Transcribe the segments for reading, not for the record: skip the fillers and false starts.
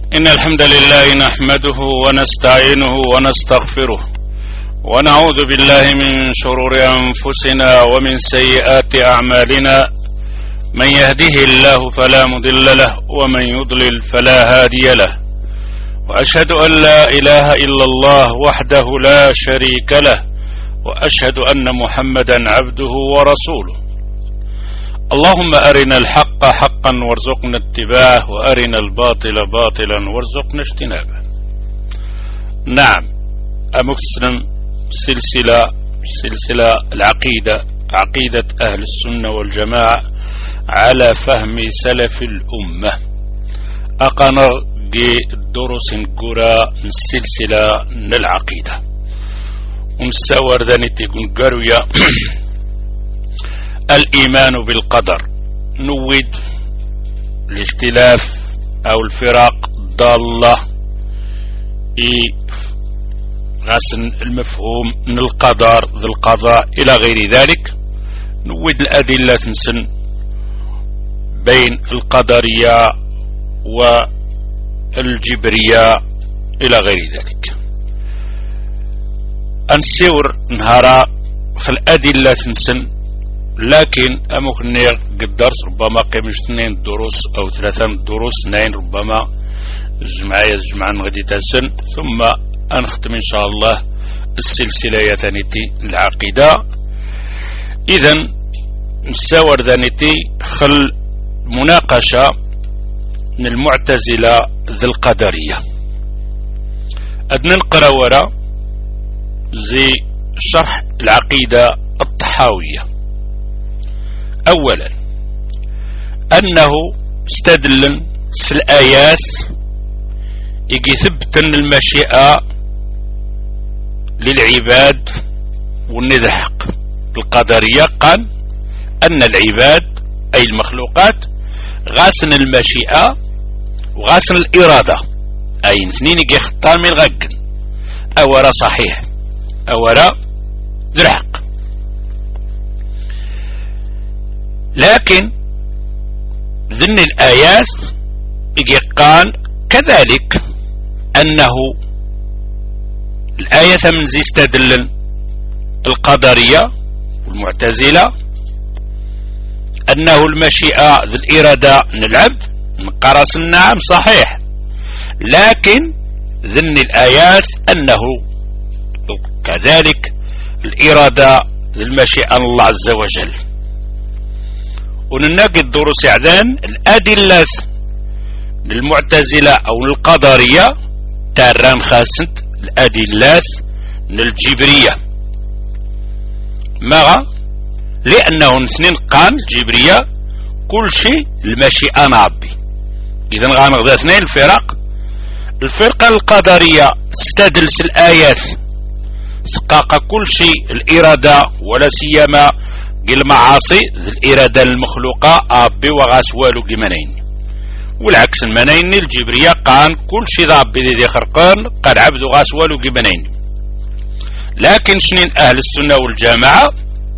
إن الحمد لله نحمده ونستعينه ونستغفره ونعوذ بالله من شرور أنفسنا ومن سيئات أعمالنا. من يهده الله فلا مضل له ومن يضلل فلا هادي له، وأشهد أن لا إله إلا الله وحده لا شريك له، وأشهد أن محمدا عبده ورسوله. اللهم أرنا الحق حقا وارزقنا اتباعه، وأرنا الباطل باطلا وارزقنا اجتنابه. نعم، أمكسن سلسلة العقيدة، عقيدة أهل السنة والجماعة على فهم سلف الأمة. أقنر دروس قرى السلسلة العقيدة ونستور ذنتي قرويا الإيمان بالقدر. نود الاختلاف أو الفرق ضالة غسن المفهوم من القدر ذي القضاء إلى غير ذلك. نود الأدلة تنسن بين القدرية والجبرية إلى غير ذلك. أنسور نهارا في الأدلة تنسن، لكن أمكن قد درس ربما قيمش 2 دروس أو 3 دروس، 2 ربما جمعان غدي تسن، ثم أنختم إن شاء الله السلسلة يثنيتي العقيدة. إذن نستور ذنيتي خل مناقشة من المعتزلة ذي القدرية. أدنى نقرأ ورا زي شرح العقيدة الطحاوية. أولا أنه استدل الآيات يجي ثبت المشيئة للعباد والنذحق. القدرية قال أن العباد أي المخلوقات غاسن المشيئة وغاسن الإرادة، أي اثنين يجي خطان من غقن أورا صحيح أورا ذرحق. لكن ذن الآيات يجي قال كذلك أنه الآية من زي استدل القدرية والمعتزلة أنه المشيئة ذي الإرادة من العبد نقرس النعم صحيح، لكن ذن الآيات أنه كذلك الإرادة ذي المشيئة الله عز وجل. ونناقض دروس إعدان الأدلة للمعتزلة أو القدرية تاران خاصة الأدلة للجبرية. ماذا؟ لأنه اثنين قام الجبرية كل شيء المشيئة نابي. إذن غانغ اثنين الفرقة القدرية استدلس الآيات سقاق كل شيء الإرادة ولا سيما المعاصي الإرادة المخلوقة أبي وغاس والو جمنين، والعكس المنين الجبرية قان كل شيء ضابي ذي خرقان قال عبد غاس والو جمنين. لكن شنين أهل السنة والجماعة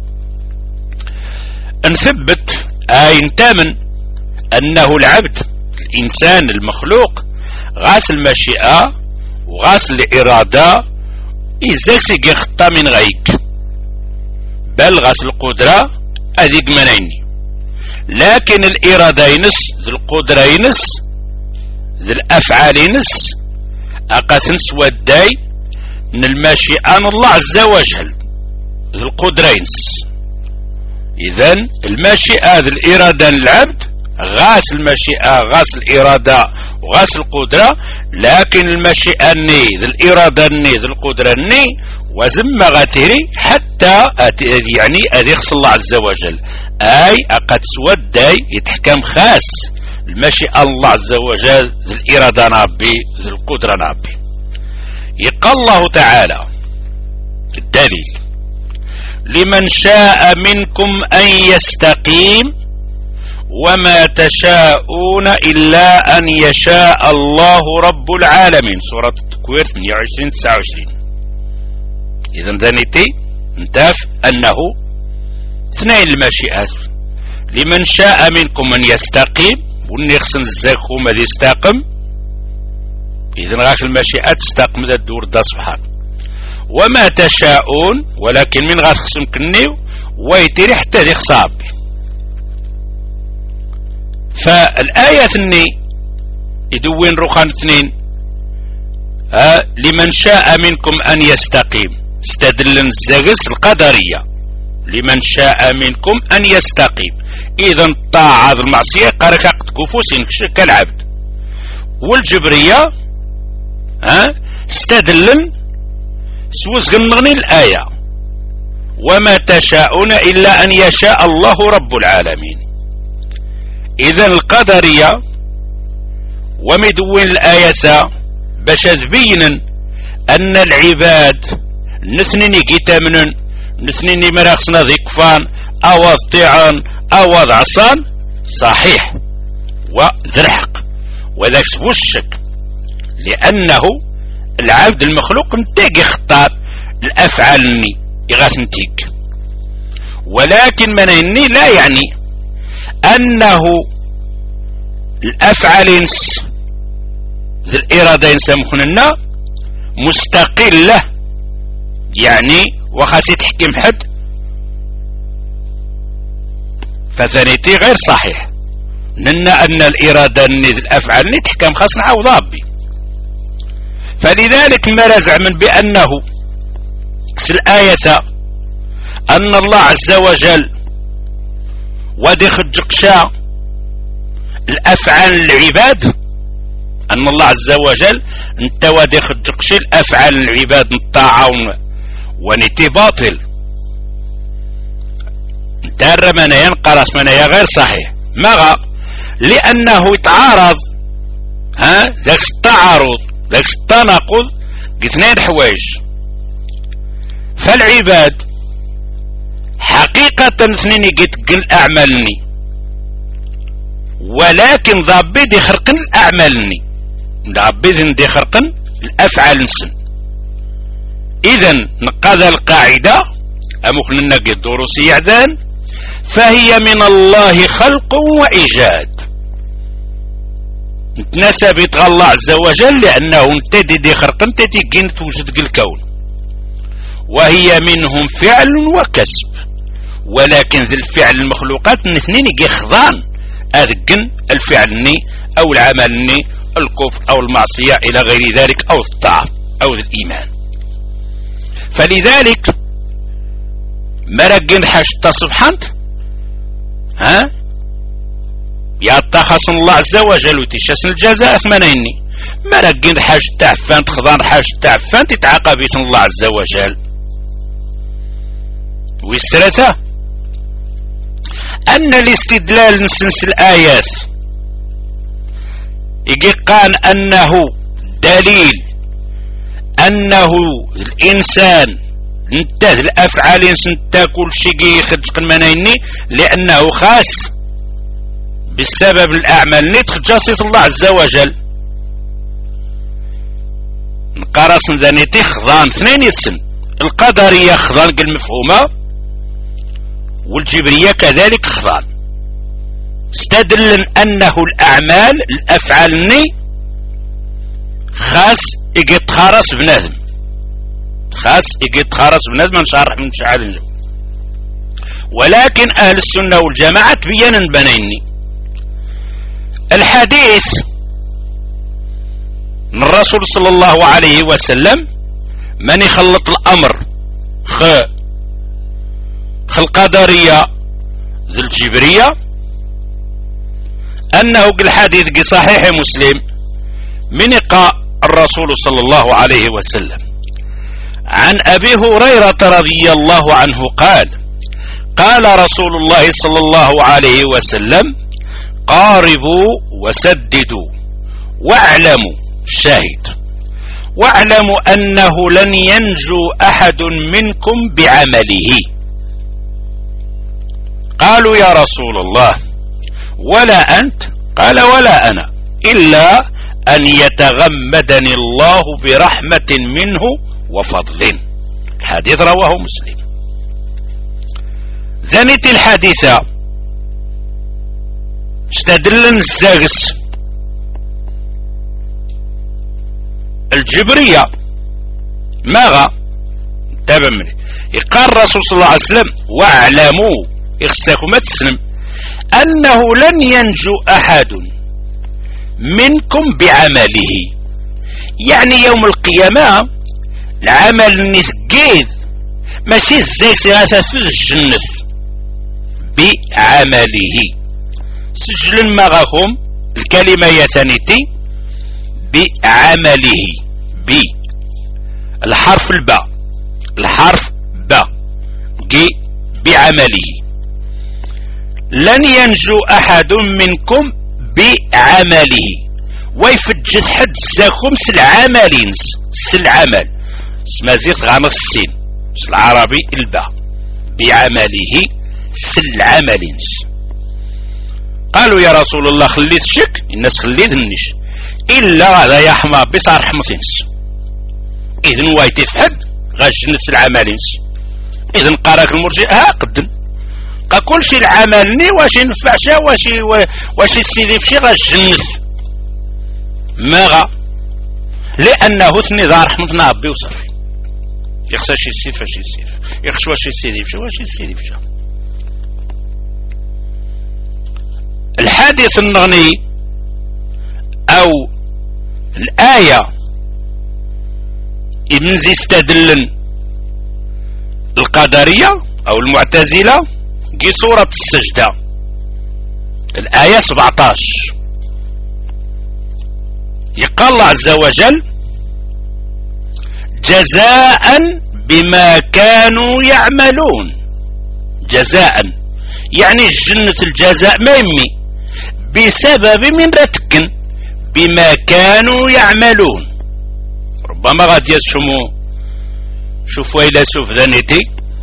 نثبت نتامن أنه العبد الإنسان المخلوق غاس المشيئة وغاس الإرادة إزاكسي يخطى من غيك، بل غاس القدرة أذيك منيني. لكن الإرادة ينس ذي القدرة ينس ذي الأفعال ينس أقاسنس وداي من المشيئة الله عز وجل ذي القدرة ينس. إذن المشيئة ذي الإرادة للعبد غاس المشيئة غاس الإرادة وغاس القدرة، لكن المشيئة الني ذي الإرادة الني ذي القدرة الني وزم غتري حتى يعني أذيخص الله عز وجل، أي أقد سوداي يتحكم خاص المشيئة الله عز وجل ذي الإرادة نابي ذي القدرة نابي. يقال الله تعالى الدليل لمن شاء منكم أن يستقيم وما تشاءون إلا أن يشاء الله رب العالمين. سورة التكوير 28-29. إذن ذنيتي انتاف أنه اثنين المشيئات لمن شاء منكم أن يستقيم ونخسن الزاكو ما يستقم إذن غاك المشيئة تستقم ذا الدور دا سبحان وما تشاءون ولكن من غاك خصم كنيو ويتري حتى ذي خصابي. فالآية ثني يدوين رخان اثنين لمن شاء منكم أن يستقيم استدلن الزغس القدرية لمن شاء منكم أن يستقيم. إذن طاعة المعصية قارك تكفوسين كالعبد. والجبرية استدلن سوز غنغني الآية وما تشاءون إلا أن يشاء الله رب العالمين. إذن القدرية ومدوين الآية باش تبين أن العباد نثنين كتامن نثنين مراخصنا ذكفان أو طيعان أو عصان صحيح وذا الحق وذاك سبو الشك لأنه العبد المخلوق نتاق يختار الأفعال اللي يغاث نتيك. ولكن من إني لا يعني أنه الأفعال ذي الإرادة يسمخننا مستقلة يعني وخاصي تحكم حد فثانيتي غير صحيح لنا أن الإرادة ذي الأفعال تحكم خاص نعوض ربي. فلذلك ما رزع من بأنه الآية أن الله عز وجل ودخل جقشا الأفعال العباد أن الله عز وجل انت ودخل جقشا الأفعال العباد الطاعة ونتي باطل انت منايا نقرص منايا غير صحيح مغا لأنه يتعارض ذاك التعارض ذاك التناقض اثنين حوايج. فالعباد حقيقة اثنين يتقن أعمالني ولكن ضابي دي خرقن الأعمالني ضابي دي خرقن الأفعال نسن. إذن نقاذ القاعدة أمخلنا قد دروسي عدان فهي من الله خلق وإيجاد نتناسب يتغى الله عز وجل لأنه انتدي دي خرق انتدي كين توجد الكون وهي منهم فعل وكسب. ولكن ذي الفعل المخلوقات الاثنين يخضان أذقن الفعل أو العمل الكفر أو المعصية إلى غير ذلك أو الطاعة أو الإيمان. فلذلك مرقن حشت سبحانه يتخص الله عز وجل وتشاسن الجزاء ثمانيني مرقن حاج تعفان تخضان حاج تعفان تتعاقب الله عز وجل. والثلاثة أن الاستدلال نسنس الآيات يقان أنه دليل أنه الإنسان انتهى الأفعال انتا كل شيء يخرج المنايني لأنه خاص بسبب الأعمال نتخجصت الله عز وجل. نقارس ذانيتي خضان اثنين يسن القدرية خضان المفهومة والجبرية كذلك خضان استدل أنه الأعمال الأفعال خاص يتخارس بنادم خاص يتخارس بنادم نشرح من شعال الجو. ولكن أهل السنة والجماعة تبين بنيني الحديث من الرسول صلى الله عليه وسلم من يخلط الأمر القدرية ذي الجبرية أنه الحديث صحيح مسلم من إقاء الرسول صلى الله عليه وسلم عن أبي هريرة رضي الله عنه قال قال رسول الله صلى الله عليه وسلم قاربوا وسددوا واعلموا شاهد واعلموا أنه لن ينجو أحد منكم بعمله. قالوا يا رسول الله ولا أنت؟ قال ولا أنا إلا أن يتغمدني الله برحمة منه وفضل. الحديث رواه مسلم. ذنت الحديثة استدلن الزاغس الجبرية ماغا تابع مني يقال الرسول صلى الله عليه وسلم واعلموا يخساكم تسلم أنه لن ينجو أحد منكم بعمله، يعني يوم القيامة العمل نثقيد ماشي زي سيغاثة في الجنة بعمله. سجل ماغاكم الكلمة يثانيتي بعمله الحرف الباء الحرف باء جي بعمله. لن ينجو أحد منكم بعمله ويفجد حد زاكم سالعملين سالعمل سمازيغ غانغ السين العربي الباء بعمله سالعملين. قالوا يا رسول الله خليت شك الناس خليت النش إلا هذا يا حمار بصار حمطينس إذن وايتي في حد غاجنة العملينس. إذن قاراك المرجئ قدم قا كل شي العملني واش ينفع شا واش يسيدي في شي غاجنة ماغا لأنه ثني دار حمطنا ربي وصافي يخسى شي السيد فاش يسيد يخش واش يسيدي في شا واش يسيدي في شا. الحديث النغني أو الآية إذن زي استدلن القدرية أو المعتزلة جي سورة السجدة الآية 17 يقال الله عز وجل جزاء بما كانوا يعملون. جزاء يعني جنة الجزاء ما يمي بسبب من رتكن بما كانوا يعملون. ربما غادي يسمو شوفوا إلى سوف ذنيتي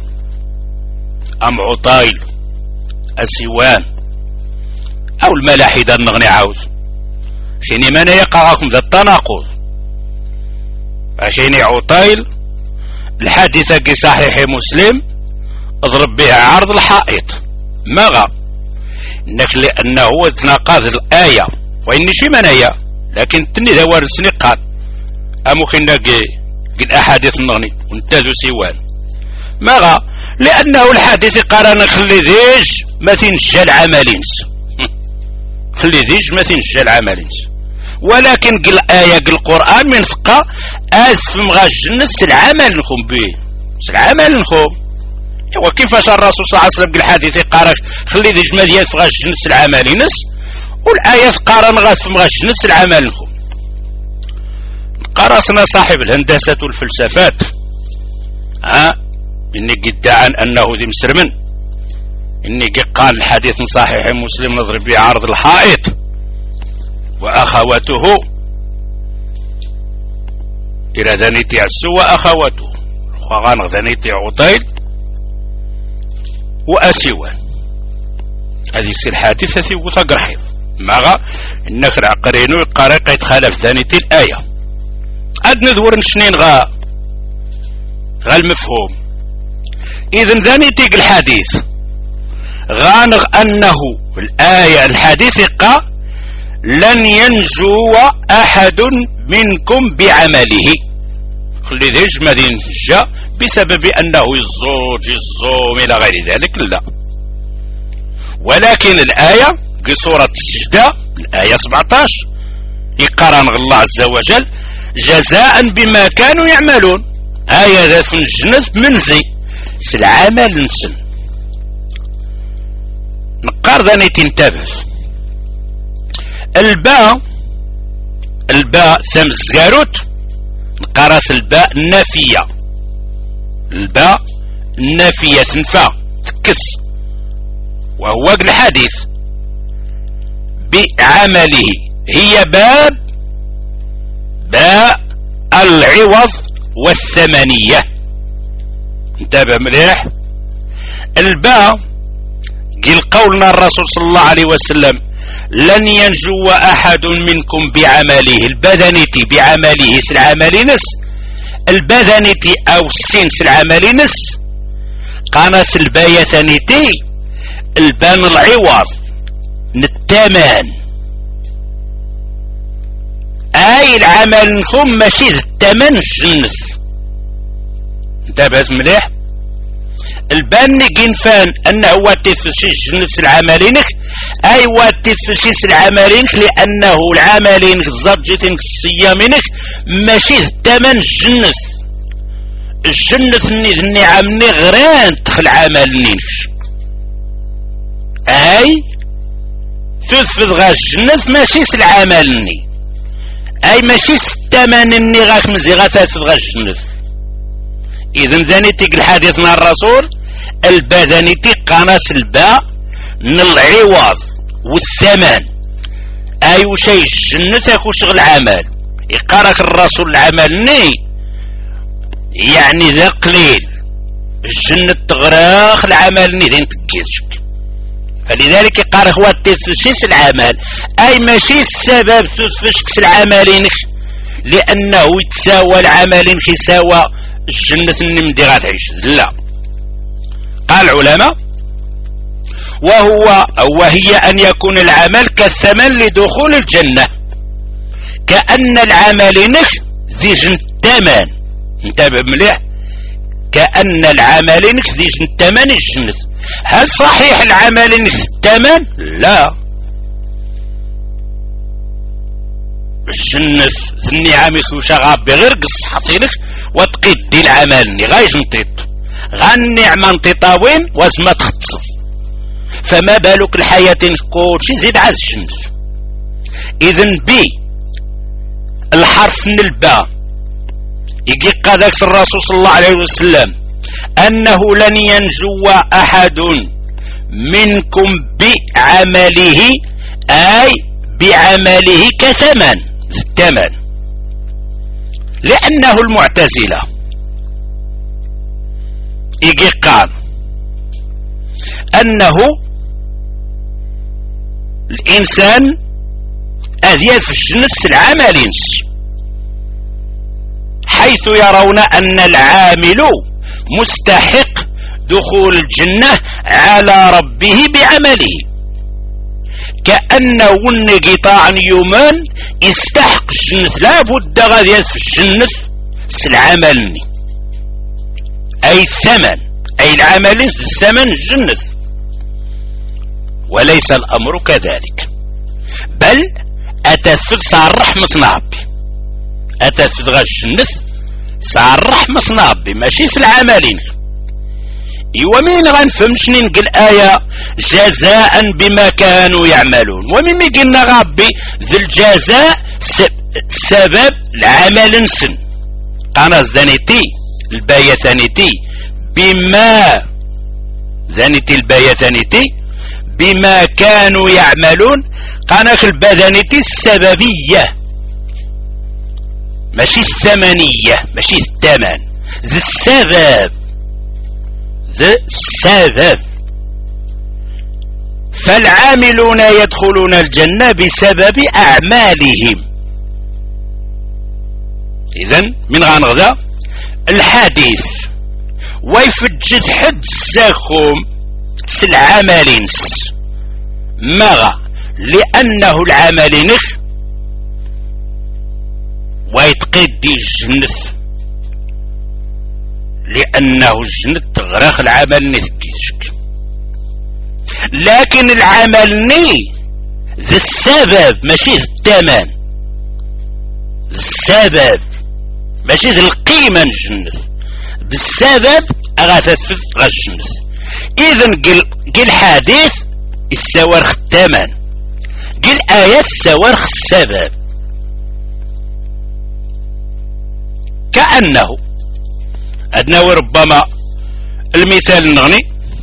أم عطايل السوان أو الملاحدة النغني عاوز شيني من يقراكم ذا التناقض عشيني عطايل الحادثة كي صحيح مسلم اضرب بها عرض الحائط ماغا انك لانه تناقض الآية وإني شي منايا لكن تني ذا وارسني قال أموخنا قل أحاديث النغني وانتذو سيوان ماغا لأنه الحادث قرانا خلي ذيج ما تنجى العملينس خلي ذيج ما تنجى العملينس ولكن قل آية قل القرآن من فقه أسفم غا الجنة سالعمل نخم به سالعمل نخم. وكيفاش الرسول صلى الله عليه وسلم قل الحادث قراش خلي ذيج ما ديال فغا الجنة سالعملينس والآية قارن غاسفم غا الجنة سالعمل نخم. قرصنا صاحب الهندسة والفلسفات إني ادعى أنه ذي مسرمن إني قال الحديث صحيح مسلم نضرب به عرض الحائط وأخواته إلى ذنيتي عسو وأخواته وغانغ ذنيتي عطيل وأسيوان هذه السي الحادثة في وثق رحيض ماغا إنك العقرينو القارق يتخالف ذنيتي الآية أد نذور نشنين غا المفهوم. إذن ذاني تيق الحديث غانغ أنه الآية الحديث قا لن ينجو أحد منكم بعمله خلي ذيج مدين جاء بسبب أنه الزوم إلى غير ذلك لا. ولكن الآية في سورة السجدة الآية 17 يقرن الله عز وجل جزاء بما كانوا يعملون آية ذات الجنة منزي سالعمل نسن. نقار ذاني تنتبه الباء ثم الزاروت نقارس الباء النافية الباء النافية تنفى تكس وهو الحديث بعمله هي باء العوض والثمنية. انتبه مليح الباء قيل قولنا الرسول صلى الله عليه وسلم لن ينجو أحد منكم بعمله البدنتي بعمله سالعمل نس البدنتي أو السين سالعمل نس قانس الباية ثانيتي البان العوض الثمن اي العمل نكم ماشي الثمن الجنة. انتبهت مليح. البان كينفان انه واتفشيش نفس العملينك اي واتفشيش العملينك لانه العملينك الزبجتينك الصيامينك ماشي الثمن الجنة. الجنة النعم غران تخل عملينك اي تثبت غا الجنة ماشي العملني اي ماشي الثمن اني غاك مزي غا تثبت غا الجنة. اذن ذانيتك الحديث مع الرسول البدنيتي قناص الباء من العوض والثمن اي وشي الجنة اكو شغل عمل يقارك الرسول العملني يعني ذا قليل الجنة تغراخ العملني ذين تكيشك. فلذلك يقارك هو تفشيس العمل اي ماشي السبب تفشكس العملينك لانه يتساوى العملينك يساوى الجنة النمدي غتعيش. لا. قال العلماء وهي أن يكون العمل كالثمن لدخول الجنة كأن العمل ذي جن الثمن. انتبه مليح. كأن العمل ذي جن الثمن الجنة. هل صحيح العمل ذي الثمن؟ لا. الجنة ذي النعم يخوشها بغير قص حطيلك وتقيد دي العمل غايش نطيط غنعمة نطيطاوين واسما تختصف. فما بالك الحياة كلشي زيد عز الجنة. اذن بي الحرف من الباء يجي قادك الرسول صلى الله عليه وسلم انه لن ينجو احد منكم بعمله اي بعمله كثمن الثمن. لانه المعتزلة يجي قال انه الانسان اذيال في الجنة العمل حيث يرون ان العامل مستحق دخول الجنة على ربه بعمله كأنه قطاع يومان يستحق الجنة لابد غادي في الجنة العمل اي الثمن اي العمل الثمن الجنة. وليس الامر كذلك بل اتثبت صار رحمة ربي اتثبت غا الجنة صار رحمة ربي ماشي العملين. ومين غنفهمش ننقل آية جزاء بما كانوا يعملون ومين قلنا ربي ذي الجزاء سبب العمل سن قانا زانيتي الباية ثانيتي بما ذانيتي الباية ثانيتي بما كانوا يعملون قاناك البدنيتي السببية ماشي الثمنية ماشي الثمن ذي السبب ذي السبب. فالعاملون يدخلون الجنة بسبب أعمالهم. إذن من غنغذا الحديث ويفجد حد زاكم العملين مغا لأنه العمل نخ ويتقيد دي الجنة لأنه الجنة تغرق العمل نثكيشك. لكن العمل ذي السبب ماشي ذي الثمن السبب ماشي ذي القيمة الجنة بالسبب أغاثت غا الجنة. إذن قل حديث السوارخ الثمن قل آيات السوارخ السبب. كأنه أدنى وربما المثال نغني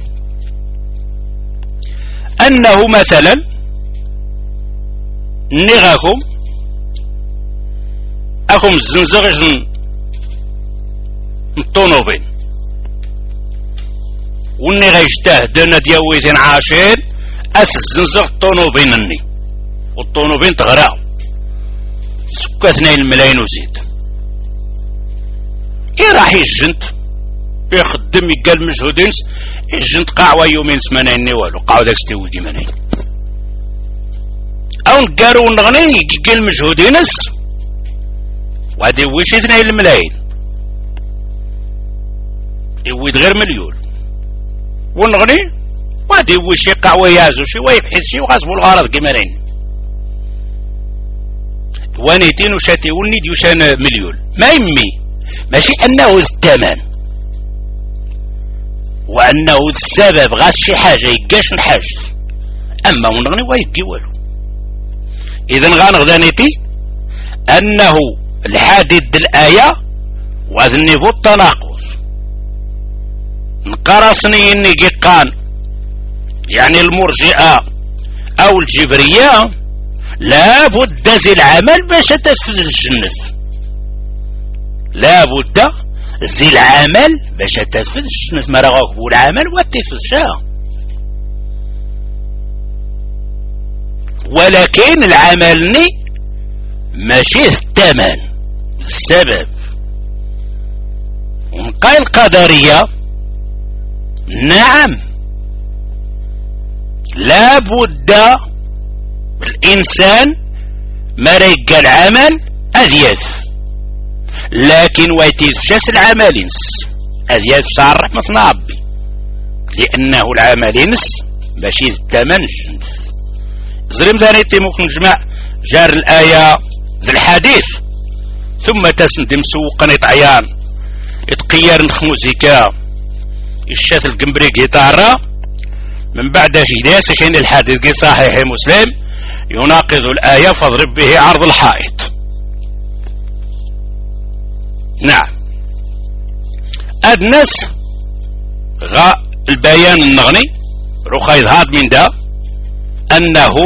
أنه مثلا نغاكم أكم الزنزغ الطونوبين وني غيجتهد انا دياويتين عاشين اس الزنزغ الطونوبين اني والطونوبين تغرقوا سكا 2 ملايين وزيد. ايه راح يجنت يخدم يقال مجهودين يجنت قاعوة يومين 8 والو قاعوة داك ستي منين او نقارو نغني يقال مجهودين وهذا وش 2 الملايين يويد غير مليون ونغني وهذا وش يقع ويازو شي ويبحث شي وغاسبو الغرض كما رين وانيتين وشاتي وني ديوشان مليون ما يمي ماشي انه الثمن وانه السبب غاس شي حاجه يقاش الحاج اما ونغني ويبكي والو اذا غانغدانيتي انه الحادث الايه وهذا النيفو التناقض نقرصني اني قان يعني المرجئه او الجبريه لا بد زي العمل باش تفز الجنة لا بد زي العمل باش تفز الجنة ما راه هو العمل وتفزها ولكن العمل ني ماشي الثمن السبب ونقال القدرية نعم لا بد الإنسان ما ريقى العمل أذيث لكن ويتيفشاس العمل ينس أذيث صار رحمة ربي لأنه العمل ينس ماشي الثمن زريم ذانيتي ممكن نجمع جار الآية ذي الحديث ثم تسندم سوقا يطعيان يتقير نخموزيكا الشات القنبري جيتارا من بعد جداس شين الحديث كي صحيح مسلم يناقض الآية فاضرب به عرض الحائط نعم أدنس غا البيان النغني رخا يظهر من دا أنه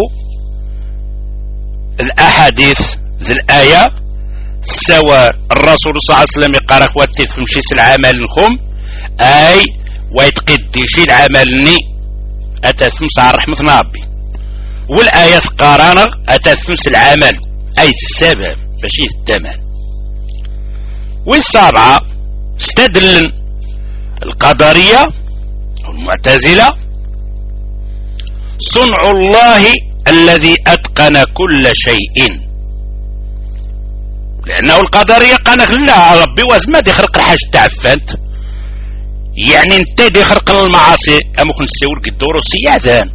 الأحاديث ذي الآية سوى الرسول صلى الله عليه وسلم يقارك واتف مشيس العمل نخم أي ويتقدي شي العمل ني أتثمس على رحمة ربي والآية قارانة أتثمس العمل أي السبب ماشي الثمن والسابعة استدل القدرية أو المعتزلة صنع الله الذي أتقن كل شيء لأنه القدرية قالك لا ربي وازما دي خرق الحاج تعفنت يعني انت دي خرق المعاصي أمكن تسيور قدورو سيادان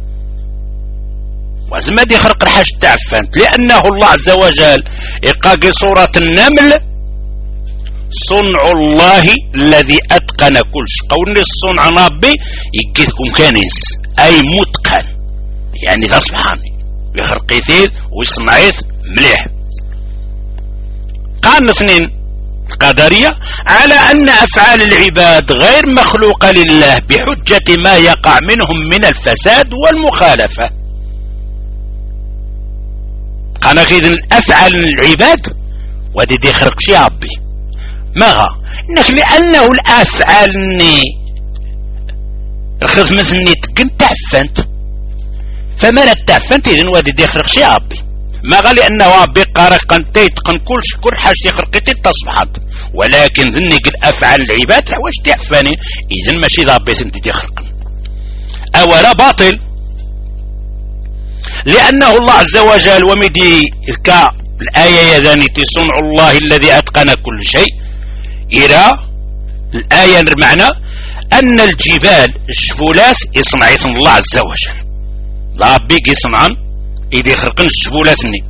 وازما دي خرق الحاج تعفنت لأنه الله عز وجل إقاقي صورة النمل صنع الله الذي أتقن كل شيء قولني الصنع نابي يجيكم كنز أي متقن يعني ذا سبحانه يخرقيثيث ويصنعيث مليح قام اثنين القدرية على أن أفعال العباد غير مخلوقة لله بحجة ما يقع منهم من الفساد والمخالفة قال إذن أفعال العباد ودي دي خرق شي ربي ماغا إنك لأنه الأفعال الخدمة تقن تعفنت فما تعفنت إذن ودي دي خرق شي ربي ما قال لأنه ربي قارق قنتي تقن كل حاجة يخرقتي تصبحت ولكن ذني قد أفعل العباد واش تعفاني إذن ماشي ربي سنتي تخرقن أولا باطل لأنه الله عز وجل ومدي كا الآية يذاني صنع الله الذي أتقن كل شيء إلى الآية المعنى أن الجبال الشفولات يصنعيث الله عز وجل ربي يصنعن إذا يخرقن الشفولاتني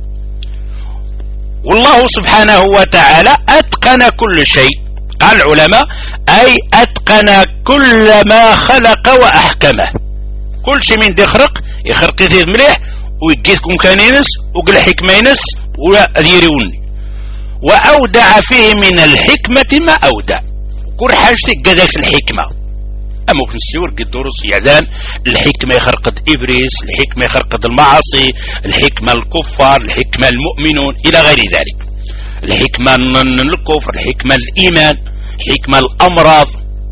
والله سبحانه وتعالى أتقن كل شيء قال العلماء أي أتقن كل ما خلق وأحكمه كل شيء من يخرق يخرق مليح ويجيكم كان ينس وقل حكمة ينس ويريوني وأودع فيه من الحكمة ما أودع كل حاجة قداش الحكمة ممكن السيور قدروس يعلان الحكمة يخرقد إبريس الحكمة يخرقد المعاصي الحكمة الكفار الحكمة المؤمنون إلى غير ذلك الحكمة الكفر الحكمة الإيمان الحكمة الأمراض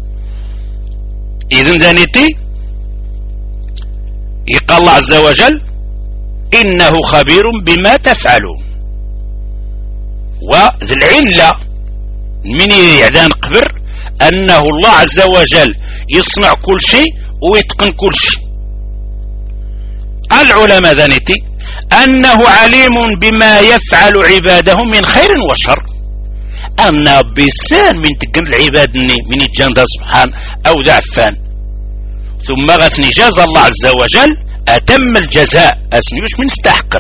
إذن ذانيتي يقال الله عز وجل إنه خبير بما تفعلون وذي العلة من يعلان قبر أنه الله عز وجل يصنع كل شيء ويتقن كل شيء العلماء ذانيتي أنه عليم بما يفعل عباده من خير وشر. أن بسان من تقن العباد من الجنة سبحان أو ذعفان، ثم غثني جاز الله عز وجل أتم الجزاء أسنيوش من استحقا.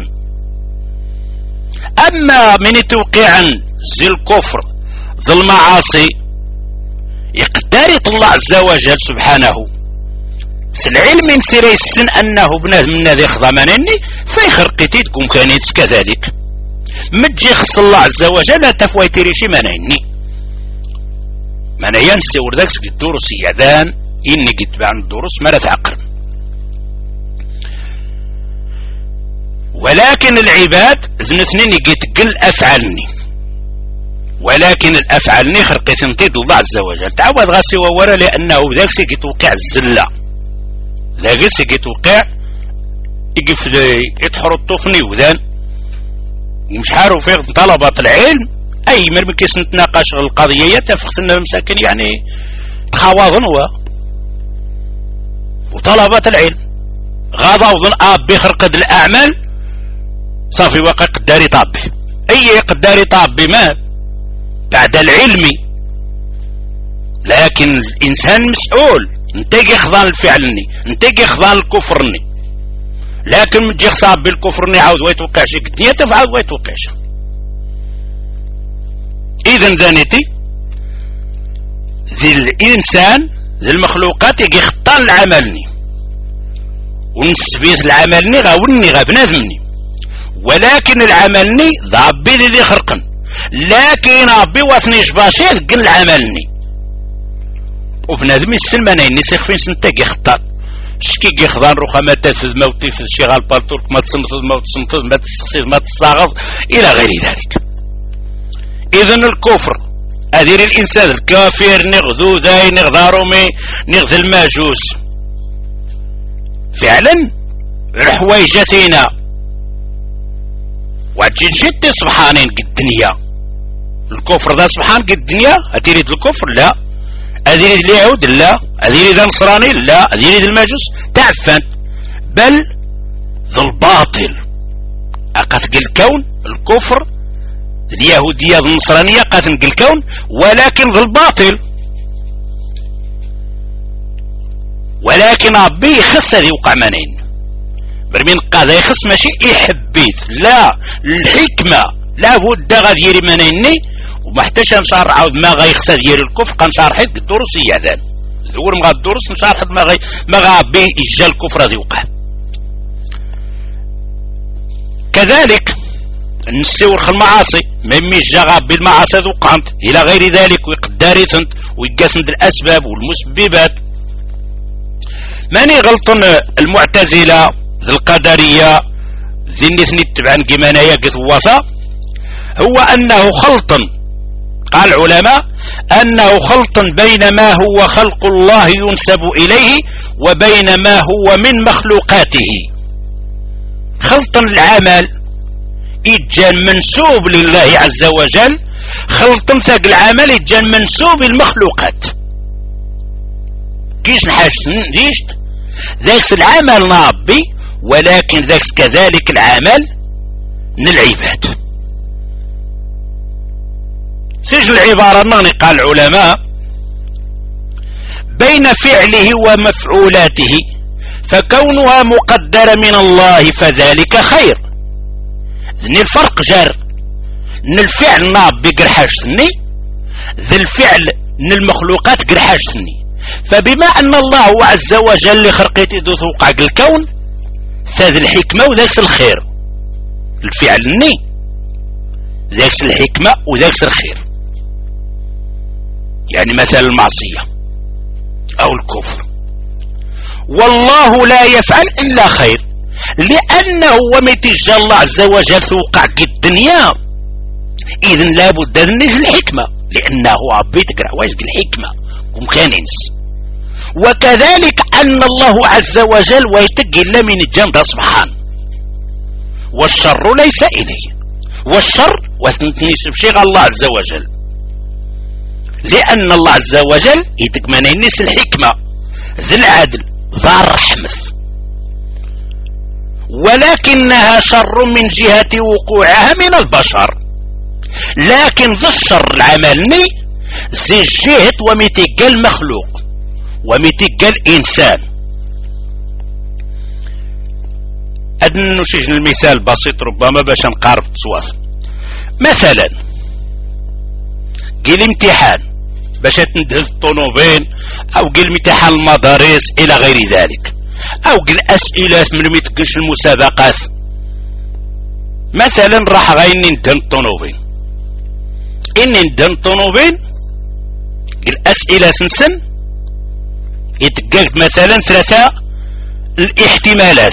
أما من توقيعا زي الكفر ذي المعاصي يقدر الله عز وجل سبحانه العلم من سيري السن أنه بنادم من ذي خضمانني فيخرقتي تقوم كانت كذلك متجي خص الله عز وجل تفوي تريشي منيني من ينسي وردكس الدروس يعدان إني قد بعن الدروس ما لا تعقرب. ولكن العباد ذنثنيني قد قل أفعلني، ولكن الأفعلني خرقت انتيد الله عز وجل تعود غاسي وورا لأنه ذاك سيقي توقع الزلة، ذاك سيقي توقع يقف يتحر الطفني وذان ومش حارو فيه طلبة العلم أي مرمكيس نتناقش القضية تفقتنا المساكن يعني تخواضن وطلبة العلم غاضوا بخرقد الأعمال صافي واقع قداري طابي أي قداري طابي ما بعد العلم، لكن الإنسان مسؤول انتجي خضان الفعلني انتجي خضان الكفرني، لكن من جي خصاب بالكفرني عاود ويتوقعش الدنيا تفعل ويتوقعش. إذن ذانيتي ذي الإنسان ذي المخلوقات يجي خطان العملني ونسبيت العملني غاوني غابناذمني، ولكن العملني ضابي لي خرقن، لكن ربي واثني جباشيت قل العملني وبنادم السلمانين نسيخ فين سنتاقي خطان شكي كي خضان روخا ما تنفذ ما وتنفذ شي غالبالتورك ما تصنفذ ما تصنفذ ما تستخصيص ما تستغض الى غير ذلك. اذن الكفر ادير الانسان الكافر نغذو ذاي نغذارومي نغذ الماجوس فعلا الحوايجتينا وعجين شتي سبحانين قد الدنيا الكفر ذا سبحان قد الدنيا اديريد الكفر لا، أذيريد اليهود لا، أذيريد النصراني لا، أذيريد المجوس تعفن، بل ذو الباطل أقاتل الكون الكفر اليهودية النصرانية قاتل الكون ولكن ذو الباطل، ولكن ربي يخص هذه وقع منين برمين قاذا يخص ماشي يحبيت لا الحكمة لا بد غاديري منيني وما حتاش نشار عاود ما غيخسى ديال الكفر كنشار حيت الدروس هي ذان ذور مغا الدروس نشار حيت ما غابي يجا الكفر هذا يوقع. كذلك نسيور المعاصي ما يجا غابي المعاصي وقعت الى غير ذلك ويقداري ثنت ويقاسند الاسباب والمسببات. ماني غلطن المعتزلة ذي القدرية ذي النثني تبعا كيمانايا كثواسا هو انه خلط، قال العلماء أنه خلط بين ما هو خلق الله ينسب إليه وبين ما هو من مخلوقاته. خلط العمل إجان منسوب لله عز وجل، خلط ثاق العمل إجان منسوب المخلوقات كيش نحاشن ديشت ذاك العمل نابي ولكن ذاك كذلك العمل من العباد. سجل العبارة نغني قال العلماء بين فعله ومفعولاته فكونها مقدرة من الله فذلك خير. ذني الفرق جار ان الفعل ناب بقرحاشتني ذي الفعل ان المخلوقات قرحاشتني، فبما ان الله عز وجل اللي خرقيتي ذو توقع الكون فذي الحكمة وذاك الخير الفعل ني ذاك الحكمة وذاك الخير، يعني مثل المعصية او الكفر. والله لا يفعل الا خير لانه ومتجى الله عز وجل توقع الدنيا اذن لابد ذني في الحكمة لانه ربي تقرا واش الحكمة ومكانينس. وكذلك ان الله عز وجل ويتقي الا من الجنة سبحان والشر ليس اليه، والشر وتنسب شيء الله عز وجل لأن الله عز وجل يتكمن الناس الحكمة ذي العدل ذا الرحمة. ولكنها شر من جهة وقوعها من البشر. لكن ذا الشر العملني زي جهة ومتقى المخلوق ومتقى الإنسان. أدنو شيء المثال بسيط ربما باش نقارب تصواف. مثلا قيل امتحان باش تندهز الطونوبين او قيل امتحان المدارس الى غير ذلك، او قيل اسئلة من متقنش المسابقات. مثلا راح غيني ندهن الطونوبين، اني ندهن الطونوبين قيل اسئلة سنسن يتقاك مثلا 3 الاحتمالات،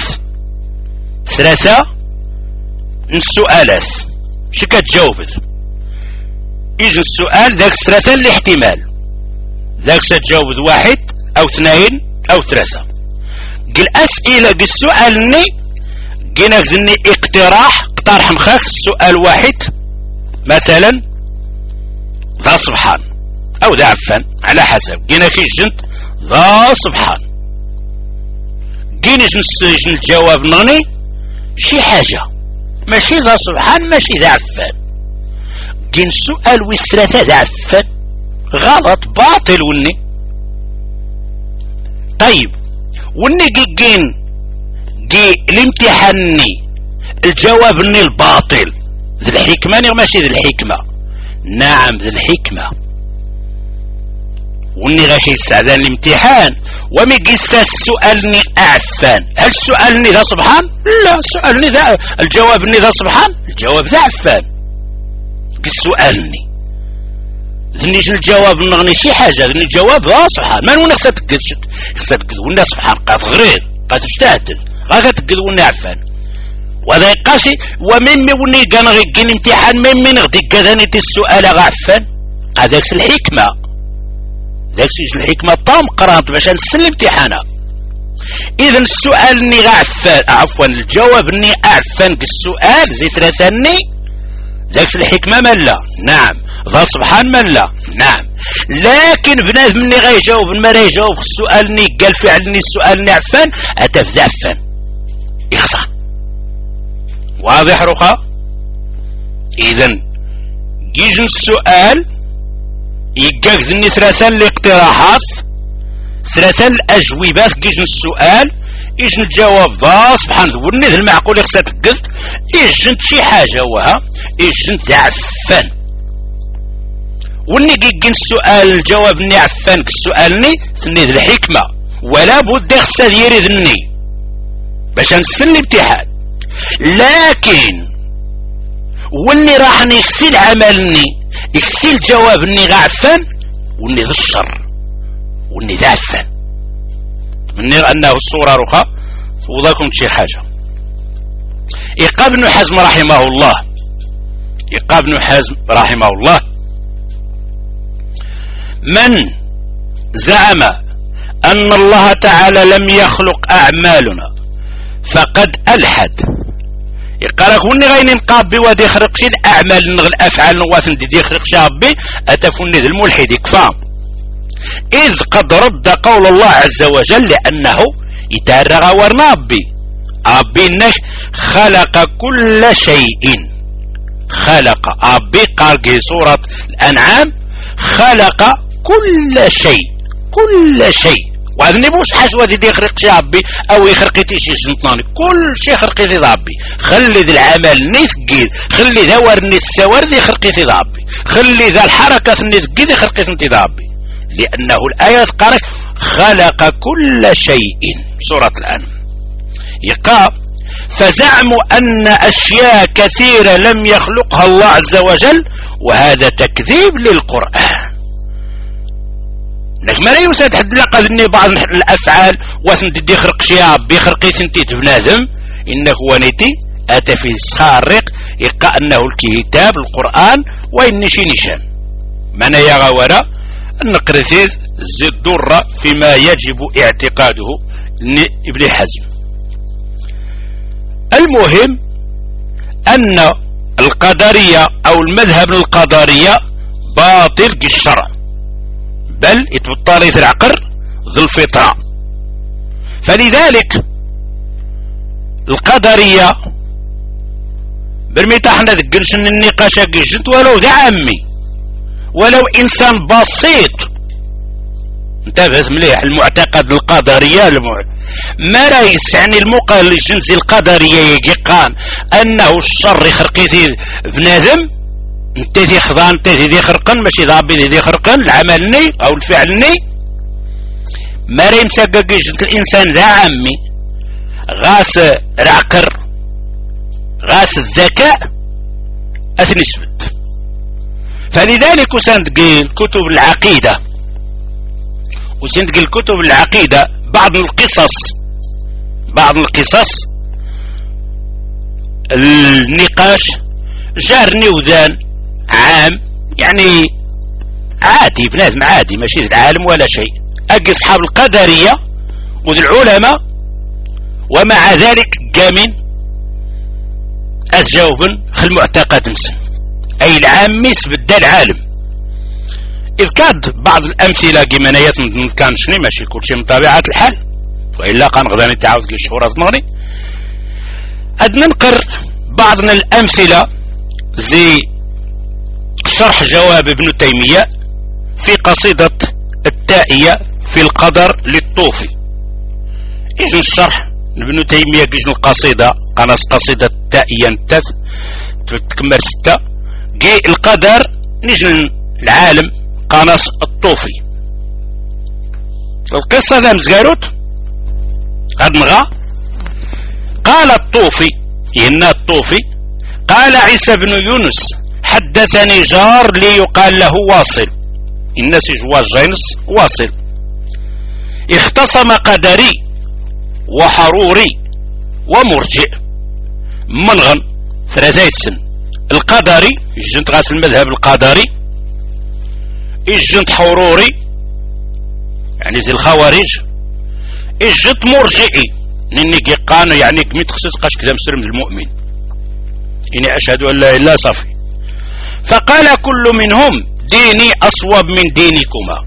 3 السؤالات شو كتجاوبت. يجي السؤال ذاك 3 الاحتمال، ذاك ستجاوب 1 أو 2 أو 3. قل أسئلة قل السؤال ني قلنا زني اقتراح اقترح مخاك السؤال 1 مثلا ذا سبحان أو ذا عفان على حسب قلنا كي جنت ذا سبحان. قلنا جن الجواب نغني شي حاجة ماشي ذا سبحان ماشي ذا عفان. جين السؤال والثلاثة ذا عفان غلط باطل وني. طيب وني جين الامتحاني الجواب ني الباطل ذي الحكمة ماشي ذي الحكمة. نعم ذي الحكمة. وني غاشي يسعدان الامتحان ومي قيس السؤال ني أعفان. هل السؤال ني ذا سبحان؟ لا السؤال ني ذا الجواب ني ذا سبحان، الجواب ذا عفان. السؤال ني ذنيش الجواب نغني شي حاجة ذني الجواب ذا سبحان. من ونا خصها تقد ونا سبحان قاف غرير قاف تجتهد غاكا تقد ونا عفان. وهذا يقاسي ومن وني كان غيكين امتحان من غدي كذاني السؤال غعفان هذاك الحكمة. ذاك الحكمة طام قرانت باش نسل الامتحان. اذا السؤال ني غعفان عفوا الجواب ني اعفان السؤال زي 3 ني ذاك الحكمة ملا. نعم ذا سبحان ملا. نعم لكن بنادم مني غيجاوب ما غيجاوب السؤال ني قال فعل ني السؤال ني عفان اتف ذا عفان يخسر. واضح رقا؟ اذا جيجن السؤال يقاك ذني 3 الاقتراحات 3 الاجوبات جيجن السؤال يجن الجواب ذا سبحان وني ذا المعقول يخسر تقد يجن شي حاجة وها يجن ذا عفان. وني جيجن السؤال الجواب ني عفان كالسؤال ني ثني ذا الحكمة ولا بد يخسر ديري ذني باش نسل الامتحان. لكن وني راح نغسل عملني يغسل جوابني غعفان وني ذا الشر وني ذا عفان. مني انه الصورة رخا وذاكم شي حاجة. إيقاب بن حزم رحمه الله، إيقاب بن حزم رحمه الله من زعم أن الله تعالى لم يخلق أعمالنا فقد ألحد. يقالك وني غاين نقابي ودي يخرق شي الأعمال نغ الأفعال نواثن دي يخرق شابي أتفني ذا الملحد يكفى. إذ قد رد قول الله عز وجل لأنه يتارغ ورنابي أبي الناس خلق كل شيء. خلق أبي قال سورة الأنعام خلق كل شيء كل شيء. وهذا نبوش حسوة دي يخرق شابي أو يخرقيتي شي سنطاني كل شيء خرقيتي ضابي. خلي ذا العمل نثقيل خلي ذا ورني السوار ذي خرقيتي ضابي خلي ذا الحركة نثقيل ذي خرقيتي ضابي. لأنه الآية قالت خلق كل شيء سورة الأنعام. يقال فزعموا أن أشياء كثيرة لم يخلقها الله عز وجل وهذا تكذيب للقرآن. لك ما لا يوسد حد لقد اني بعض الافعال وثن دي خرق شياب بيخرقي سنتيت بنادم انه ونيتي اتى في سخارق يقع انه الكتاب القرآن وإن شي نشان من يغاورا النقرثيذ زد درة فيما يجب اعتقاده ابن حزم. المهم ان القدرية او المذهب القدرية باطل كالشرع بل يتبطل في العقر ذو الفطرة. فلذلك القدرية برميتا حنا ذكرش ان النقاش جنت ولو ذا عمي ولو انسان بسيط انتبه مليح. المعتقد القدرية ما رايس يعني المقال الجنسي القدرية يجي قان انه الشر يخرقي بنادم انت ذي خضان انت ذي خرقن ماشي ضابي ذي خرقن العملني او الفعلني ما راي مسقق جنت الانسان ذا عمي غاس العقر غاس الذكاء اثنسبت. فلذلك وسندقيل كتب العقيدة وسندقيل كتب العقيدة بعض القصص النقاش جارني وذان عام يعني عادي بنادم عادي ماشي العالم ولا شيء اجي اصحاب القدرية وذي العلماء ومع ذلك قامين أتجاوبن خل معتقد نسن أي العام يسبد العالم. إذ كاد بعض الأمثلة جمانيات من كانشني ماشي كل شيء من طبيعة الحال وإلا كان غداني تعاود كي الشهورة تمغني أد ننقر بعض من الأمثلة زي شرح جواب ابن تيمية في قصيدة التائية في القدر للطوفي. إذن الشرح ابن تيمية جيجن القصيدة قناص قصيدة التائية نتاث تكمل 6 جي القدر نجن العالم قناص الطوفي. القصة ذا مزاروت قد نغا قال الطوفي إن الطوفي قال عيسى بن يونس حدثني جار لي يقال له واصل الناس جواز جينس واصل اختصم قدري وحروري ومرجئ منغن 3 سن القدري الجنت غاس المذهب القدري الجنت حروري يعني زي الخوارج الجنت مرجئي نني قانو يعني كمي تخصص قاش كذا مسلم المؤمن إني أشهد أن لا إله إلا صافي. فقال كل منهم ديني أصوب من دينكما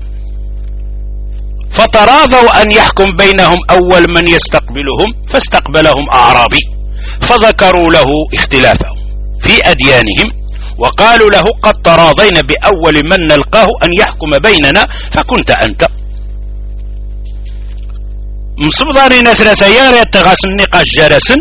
فتراضوا أن يحكم بينهم أول من يستقبلهم فاستقبلهم أعرابي فذكروا له اختلافهم في أديانهم وقالوا له قد تراضينا بأول من نلقاه أن يحكم بيننا فكنت أنت. مصبضارين 3 ياري تغاس النقاش جرسا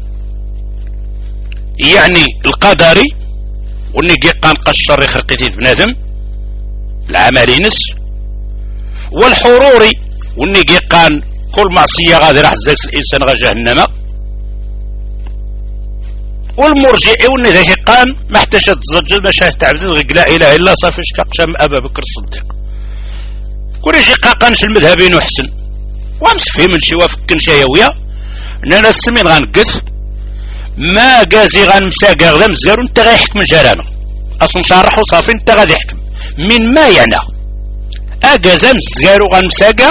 يعني القدري والنقي قان قشر خرقتي بنادم العمالينس والحروري والنقي قان كل معصية غادي راح زيت الإنسان غا جهنم والمرجئي والنقي قان ما احتاج تزجل باش تعبد غير لا إله إلا صافي شكاقشام أبا بكر الصديق كل شيء قانش المذهبين وحسن وامس فيه من شي وافكن شيوية اننا السمين غنقذ ما قازي غنمساقا غدا مزارو انت غيحكم جارانا اصلا شارح وصافي انت غادي يحكم من ما يعني اقازا مزارو غنمساقا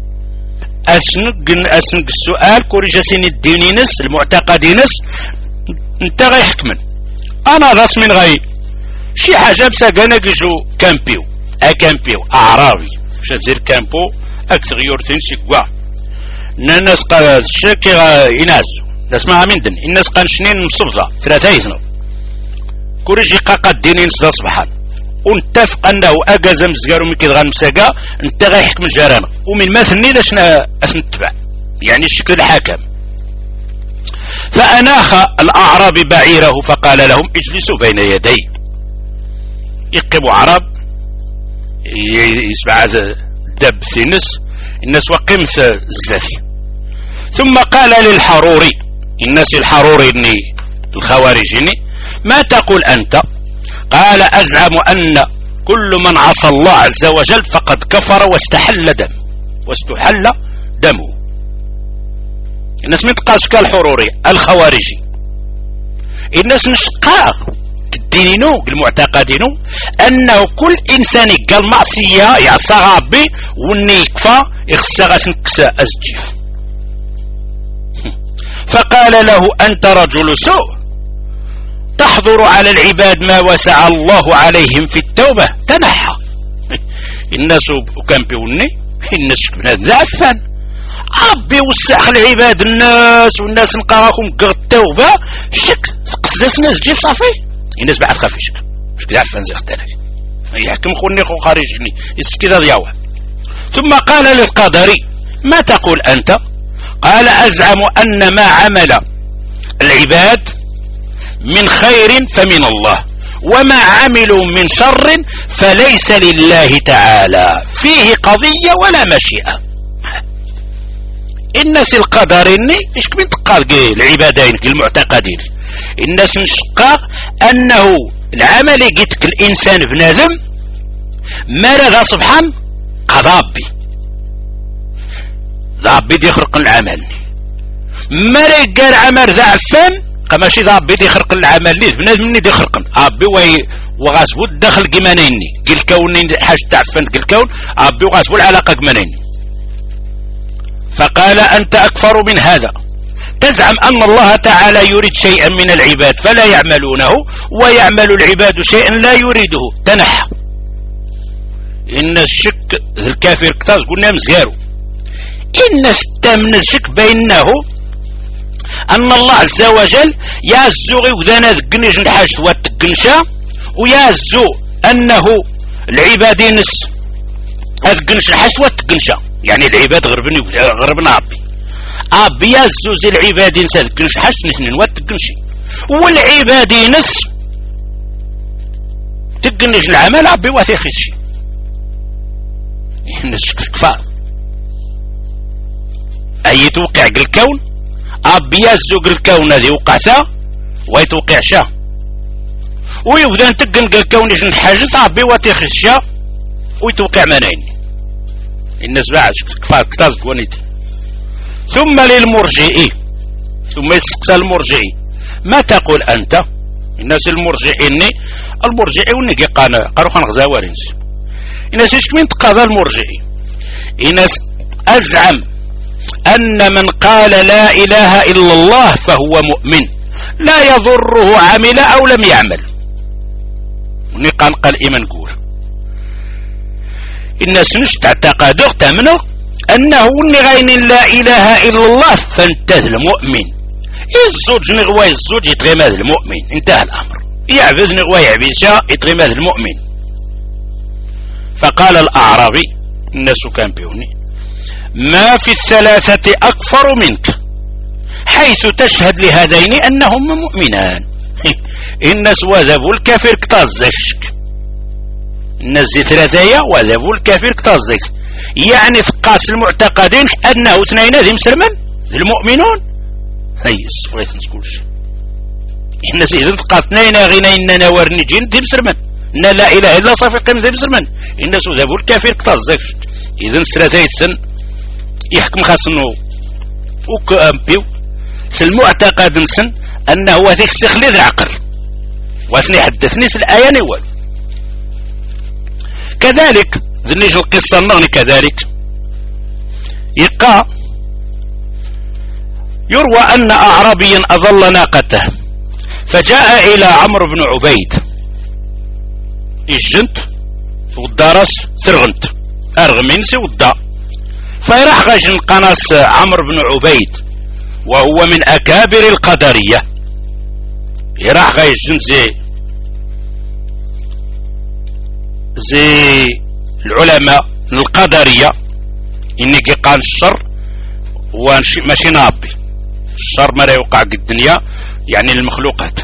اسنق السؤال كوري جاسين الدينينس المعتقدينس انت غيحكمن انا راس من غاي شي حاجة مساقانا كيجو كامبيو اكامبيو اعرابي شازير كامبو اكثر يورتين سيكوا الناس قال شكي ينازو نسمعها من دن الناس قال شنين مصبضة 3 يزنو كوريجي قاقا الدينين صدا صبحان ونتفق انه اقازم زقارو من كيدغان مساقا انت غيحكم جارانا ومن ما ثني لاش نتبع يعني الشكل الحاكم. فاناخ الاعرابي بعيره فقال لهم اجلسوا بين يدي يقبوا عرب يسمع هذا دب ثينس الناس وقمت الزافي. ثم قال للحروري الناس الحروري الخوارجيني ما تقول أنت؟ قال أزعم أن كل من عصى الله عز وجل فقد كفر واستحل دمه. الناس من تقاش كالحروري الخوارجي الناس نشقاء الدينينو المعتقدينو أنه كل إنسان قال معصية يعصى ربي وني يكفى يخصى غاسنكسى أزجيف. فقال له أنت رجل سوء تحضر على العباد ما وسع الله عليهم في التوبة تنحى. الناس كامبيوني الناس بنات ذافان ربي وسع العباد والناس نقراكم قغ التوبة شك فقصدس ناس جيب صافي الناس بعد خافي شك مش كده عفان زي اختانك يحكم خوني خو خارجني يسكي دياوه. ثم قال للقدري ما تقول أنت؟ قال أزعم أن ما عمل العباد من خير فمن الله وما عملوا من شر فليس لله تعالى فيه قضية ولا مشيئة. الناس القدريني ايش كمين تقال العبادين المعتقدين الناس نشقى أنه العمل يجيتك الإنسان بنادم مرض سبحان قضابي ضابي دي يخرق العمل مرض قال عمل ذا عفان ماشي ضابي دي يخرق العمل ليه بنادم مني دي يخرقن ابي وغاسبو داخل كمانيني قال كوني حاجه تعفن قال كون ابي وغاسبو العلاقه كمانيني. فقال أنت أكفر من هذا تزعم أن الله تعالى يريد شيئا من العباد فلا يعملونه ويعمل العباد شيئا لا يريده. تنحى إن الشك الكافر كتاز قلنا مزيارو إن استمن الشك بينه أن الله عز وجل يعزو وذانا ذقنيش نحاش واتقنشا ويعزو أنه العبادين أذقنش نحاش واتقنشا يعني العباد غربنا أبي يزوز العبادين سذقنش حاش نحن واتقنشي والعبادين تقنش العمل أبي وثيخشي نشك كفار أي توقع الكون أبي يزوق الكون هذه وقعتها ويتوقع شا ويبدأ تقن الكون يجن حاجز أبي وثيخشي ويتوقع منين الناس بعد كفار كتازق ونيتي. ثم للمرجئي ثم يسقسى المرجئي ما تقول أنت؟ الناس المرجئيني المرجئي قالوا خان غزاوارينس الناس ايش كمين تقاضى المرجئي الناس أزعم أن من قال لا إله إلا الله فهو مؤمن لا يضره عمل أو لم يعمل ونقان قال إيمان قول الناس نش تعتقدوا تامنوا أنه غين لا إله إلا الله فانتهى المؤمن الزوج نغوى الزوج يتغيم هذا المؤمن انتهى الأمر يعبز نغوى يعبيشا يتغيم هذا المؤمن. فقال الأعرابي الناس كان بيوني ما في الثلاثة أكفر منك حيث تشهد لهذين أنهم مؤمنان الناس وذبوا الكافر كتازشك الناس ثلاثية وذبوا الكافر كتازك يعني ثقاس المعتقدين أنه اثنين ذي مسلمين المؤمنون هاي الصفريت نسكولش الناس إذن ثقاس اثنين غنينا ورنجين ذي مسلمين إن لا إله إلا صفقين ذي مسلمين الناس وذبوا الكافر كتازك إذن ثلاثية سن يحكم خاصنه وكأمبيو سالمعتقد سن أنه ذيك استخليذ العقل واثني حدثني الآية نوال كذلك ذنيش القصة النغني كذلك يقع يروى أن أعرابيا أظل ناقته فجاء إلى عمرو بن عبيد الجنت والدارس ثرغنت أرغمينسي والدا فيرح غاجن قناص عمرو بن عبيد وهو من أكابر القدرية يرح غاجن زي العلماء القدرية إني قال الشر ماشي نابي الشر ما يوقع قد الدنيا يعني المخلوقات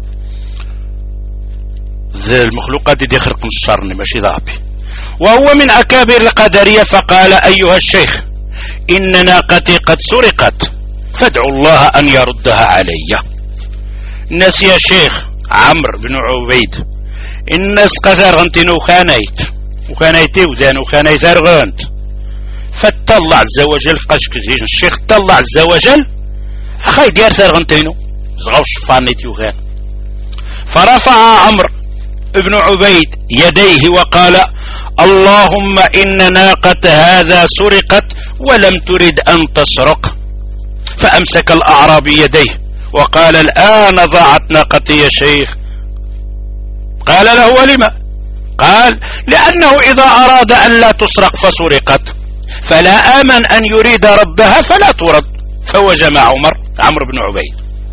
ذي المخلوقات دي يخرق من الشر ماشي ذابي وهو من أكابر القدرية. فقال أيها الشيخ إن ناقتي قد سرقت فادعوا الله أن يردها علي. الناس يا شيخ عمرو بن عبيد الناس قثر غنتين وكانيتي وذان وكانيت أرغنت فالله عز وجل قشك زيج الشيخ الله عز وجل أخي ديار ثرغنتينو زغوش فانيتي وغان. فرفع عمرو بن عبيد يديه وقال اللهم إن ناقة هذا سرقت ولم ترد أن تسرق. فأمسك الأعرابي يديه وقال الآن ضاعت ناقتي يا شيخ. قال له ولما؟ قال لأنه إذا أراد أن لا تسرق فسرقت فلا آمن أن يريد ردها فلا ترد. فوجم عمرو بن عبيد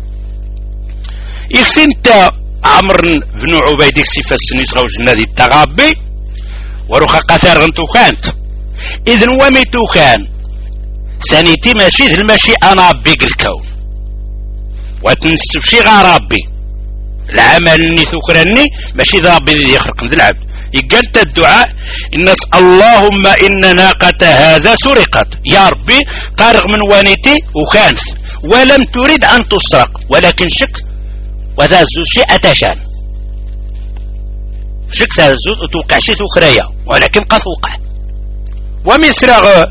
يكسنت عمرو بن عبيد يكسف السنيس غوج النادي التغابي وروخا قثار غنتو كانت إذن وميتو كان ثانيتي ماشي أنا ربي الكون وتنستبشي غا ربي العمل اللي ثكرني ماشي ذا ربي اللي يخرق من العبد. يقلت الدعاء الناس اللهم إن ناقة هذا سرقت يا ربي قارغ من وانيتي وكانت ولم تريد أن تسرق ولكن شك وذا الزوج شيء أتشان شك ذا الزوج وتوقع شيء ثكرية ولكن قد وقع ومسرغ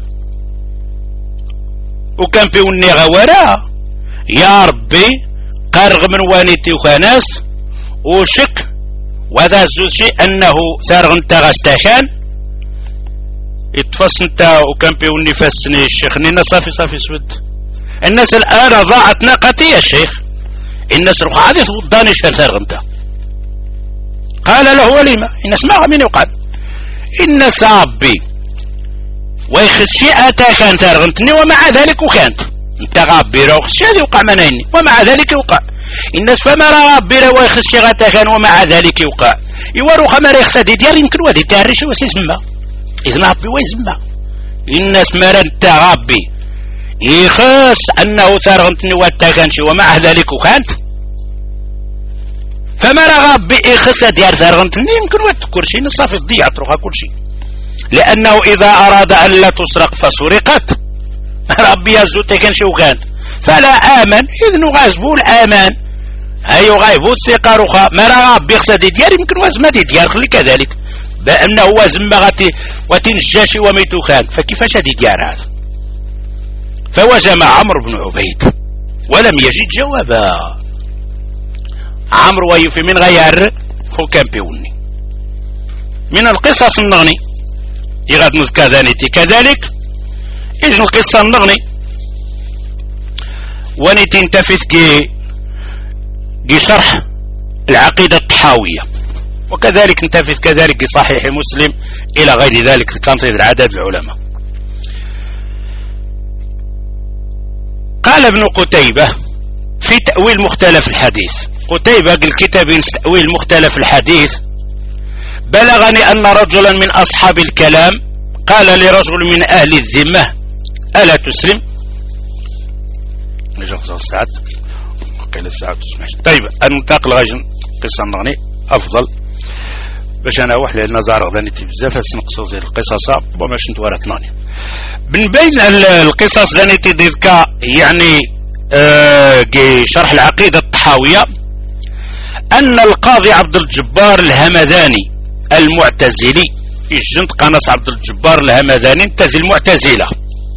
وكان في ونيغا وراء يا ربي قارغ من وانيتي وكانت وشك وهذا الزوج أنه ثارغ انت غاستاشان يتفص انت وكان بيوني فاسني الشيخ نينا صافي سود. الناس الآن ضاعت ناقتي يا شيخ الناس روح عادي توضاني شان ثارغ انت قال له ولما الناس ما من يقال الناس ربي ويخشي أتاشان ثارغ انتني ومع ذلك وكانت انت غابي روح خشي هذه وقع منيني ومع ذلك يوقع الناس فما راه ربي راه يخشي غتاكان ومع ذلك يوقع يورو خمر يخسد ديال يمكن وادي تاريش وسيسمى اذن ربي ويسمى الناس ما انت ربي يخص انه ثارغنتني واتاكان شي ومع ذلك وكانت فما راه ربي يخص ديال ثارغنتني يمكن وتذكر شي نصافي تضيع تروح كل شيء لانه اذا اراد ان لا تسرق فسرقت ربي يزوت كان شي وكانت فلا آمن إذن غازبو الآمان هايو غايبو الثقة رخا ما راه ربي يخصد ديال يمكن وازما ديال خلي كذلك بأنه وازما وتنجاشي وميتو خان فكيفاش هادي ديال هذا. فوجم عمرو بن عبيد ولم يجد جوابا. عمرو ويفي من غير هو كان بيوني من القصص النغني يغاد نذكر كذلك إيش القصة النغني ونتي انتفث شرح العقيدة الطحاوية وكذلك انتفث كذلك صحيح مسلم إلى غير ذلك تنطيذ العدد العلماء. قال ابن قتيبة في تأويل مختلف الحديث قتيبة الكتاب تأويل مختلف الحديث بلغني أن رجلا من أصحاب الكلام قال لرجل من أهل الذمة ألا تسلم نجي خصوص الساعات وقيل الساعات تسمحش. طيب انتقل غاجن قصة نغني أفضل باش أنا وحلي النظر غدانيتي بزاف نقصو زي القصص وماش نتوارثناني من بين القصص غانيتي ديكا يعني شرح العقيدة الطحاوية أن القاضي عبد الجبار الهمذاني المعتزلي يجنت قناص عبد الجبار الهمذاني انتزل المعتزلة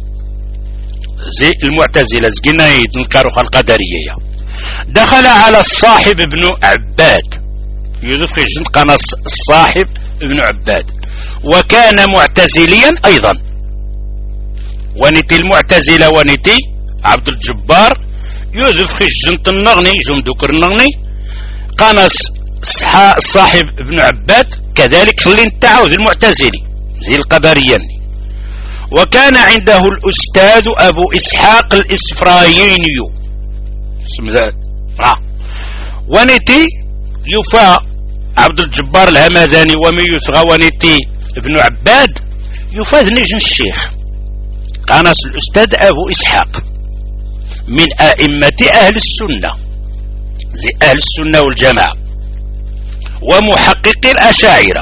زي المعتزلة زقنا ينكروا القدرية دخل على الصاحب ابن عباد يوسف جنت قناص الصاحب ابن عباد وكان معتزليا أيضا ونتي المعتزلة ونتي عبد الجبار يوسف جنت النغني جمدوكر النغني قناص الصاحب ابن عباد كذلك خلين تعود المعتزلي زي القدريين. وكان عنده الأستاذ أبو إسحاق الإسفرايني ونتي يفا عبد الجبار الهمذاني وميثغى ونتي ابن عباد يفاذ نجم الشيخ قناص الأستاذ أبو إسحاق من أئمة أهل السنة زي أهل السنة والجماعة ومحقق الأشاعرة.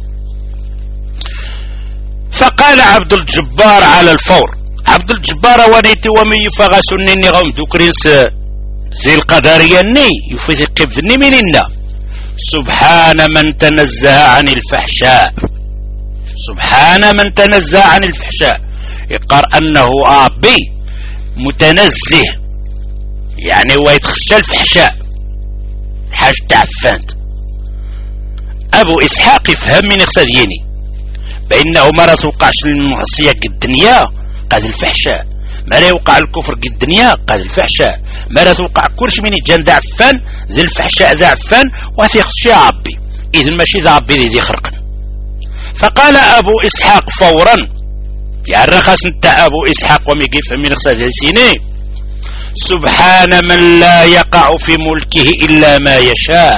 فقال عبد الجبار على الفور عبد الجبار ونيتي وميفا سنيني غوم دوكرينس زي القدرية ني يفيد قبضني مننا سبحان من تنزه عن الفحشاء سبحان من تنزه عن الفحشاء يقر أنه أبي متنزه يعني هو يتخشى الفحشاء حاج تعفانت. أبو إسحاق يفهم من اقتديني بأنه ما راه توقعش المعصية قد الدنيا قاد الفحشاء ما راه يوقع الكفر قد الدنيا قاد الفحشاء ما راه توقع كلش من يجان ذا عفان ذي الفحشاء ذا عفان وثيخشى ربي إذن ماشي ذا ربي ذي خرقن. فقال أبو إسحاق فورا يا الرخص انت ابو اسحاق وميقف من غسل سيني سبحان من لا يقع في ملكه الا ما يشاء.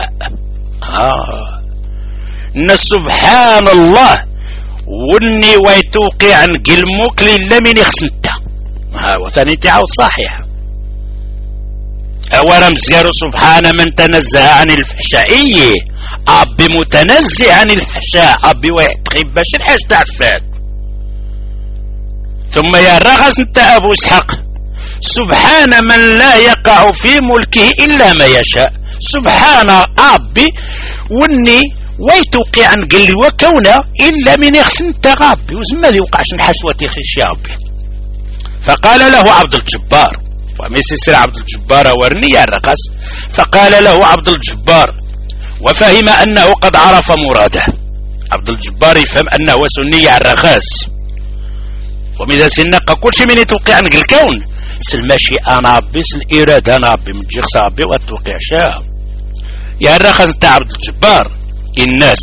ان سبحان الله وني ويتوقع عن قلمك الا من يخسنت. وثاني تعاود صحيح اولا مزيارو سبحان من تنزه عن الفحشاء. ابي متنزه عن الفحشاء ابي واحد تخيب باش الحاج تعفاد. ثم يا الرغس انت ابو اسحاق سبحان من لا يقع في ملكه الا ما يشاء. سبحان ابي وني ويتوقع عن قل وكونه الا من يخسن تغابي وزما يوقعش نحسوتي خش يا ربي. فقال له عبد الجبار وميسير عبد الجبار ورني يا الرقص. فقال له عبد الجبار وفهم انه قد عرف مراده. عبد الجبار يفهم انه سني على الرخاص ومذا سنق كل شيء من يتوقع عن الكون سلماشي انا بس الاراده انا بي من جيخ صابي وتوقع شاب. يا الرخاص تاع عبد الجبار الناس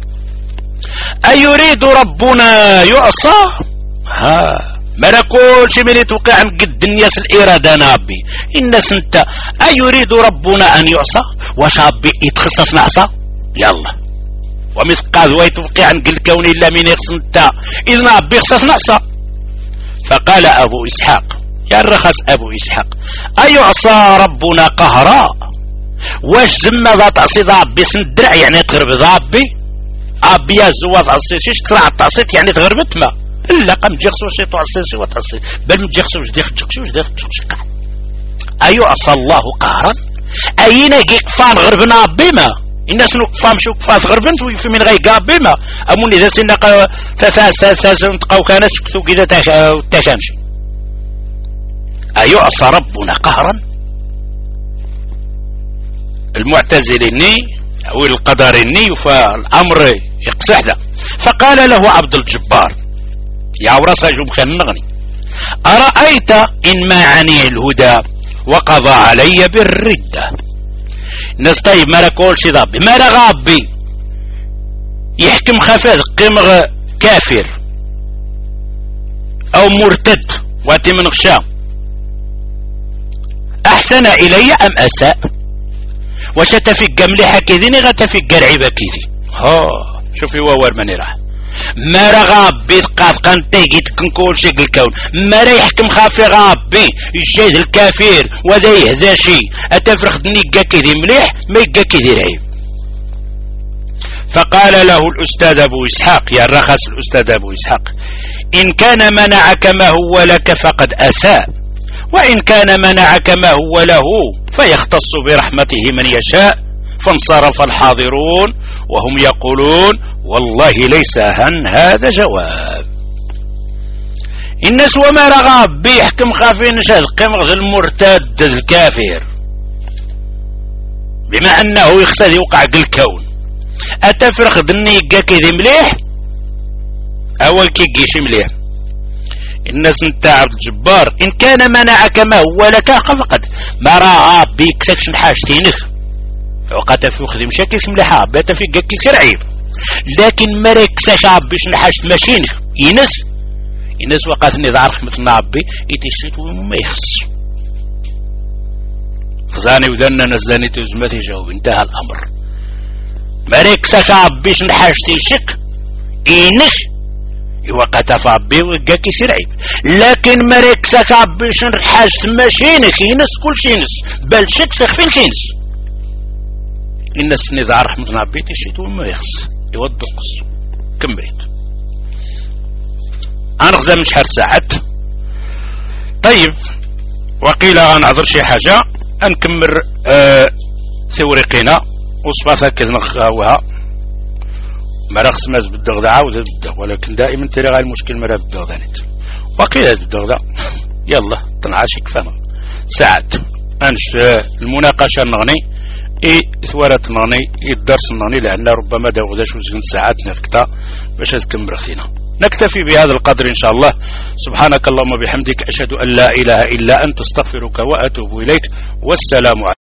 أيريد ربنا يعصى؟ ما كل شيء من يتوقع عن قد الناس الإرادة نابي الناس انت أيريد ربنا أن يعصى وشابي يتخصص نعصى يلا ومثقال ويتوقع عن قد الكون إلا من يخص انت إذ نابي يخصص نعصى. فقال أبو إسحاق يا الرخص أبو إسحاق أيعصى ربنا قهرا؟ واش زما ذا تعصي ضابي سندرع يعني تغرب ضابي ابي يا زوا تعصيش تطلع التعصيت يعني تغربت ما الا قام جيخسو شي تعصيش وتعصي بل مجيخسو واش ديخ تشقشي واش ديخ تشقشق. ايعصى الله قهرا اين قفان غربنا بما الناس نقفام شو قفات غربنت وفي من غير بما اموني ذا سنق ثلاث تقاو كانت سكتو كذا تكامشي. ايعصى ربنا قهرا المعتزليني او القدريني فالامر يقصح ذا. فقال له عبد الجبار يا وراسا جوب كان نغني ارايت ان ماعني الهدى وقضى علي بالرده. الناس طيب ما راكولش ضابي ما را غابي يحكم خفاذ قمغ كافر او مرتد واتي من غشام احسن الي ام اساء؟ واش تفق مليحه كذيني غتفق رعيبه كذي. شوفي وور ماني راح ما راه غابي تقاف قنتي كن كل شيء الكون ما راه يحكم خافي غابي الجيد الكافر وذا يهذا شي اتفرخ نيقا كذي مليح ما يقا كذي رعيب. فقال له الاستاذ ابو اسحاق يا الرخص الاستاذ ابو اسحاق ان كان منعك ما هو لك فقد اساء وإن كان منعك ما هو له فيختص برحمته من يشاء. فانصرف الحاضرون وهم يقولون والله ليس هذا جواب. الناس وما رغب بيحكم خافين شاد قمغ المرتد الكافر بما أنه يخسد يوقع الكون أتفرخ دنيقا كذي مليح أول كيجيش مليح. الناس انت عبد الجبار ان كان منعك ما هو لك فقد ما راه بيكسكش نحاجتينك وقت في خدي مشاكلش مليحه بات في كاكي كرعيب لكن ما ركساش باش نحاجت ماشينك الناس وقاتني ذا رحمه النابي يتشيت وما يخص خزاني وذنا نزلاني تزمتي جاوب انتهى الامر ما ركساش باش نحاجتي شك وقت فابي وقاكي سرعيب لكن مريكسك عبيش حاجت ماشينك ينس كل شي ينس بل شك فين كينس الناس نذا رحمة نعبيتي شيتو ما يخص يودقص كمريت انا غزا من شحال ساعات. طيب وقيل غنعذر شي حاجة انكمر ثوريقينا وصفاتها كذنخاوها ما رخص ماز بالدغدة عاوز بالدغ ولكن دائما ترى غير المشكل مرة بالدغدة نت وقيل بالدغدة يلا 12 كفانا ساعات انش المناقشة نغني ثوارات نغني الدرس نغني لأن ربما داوداش وزن ساعات نفكتا باش تكمل خينا. نكتفي بهذا القدر إن شاء الله. سبحانك اللهم بحمدك أشهد أن لا إله إلا أنت استغفرك وأتوب إليك والسلام عليكم.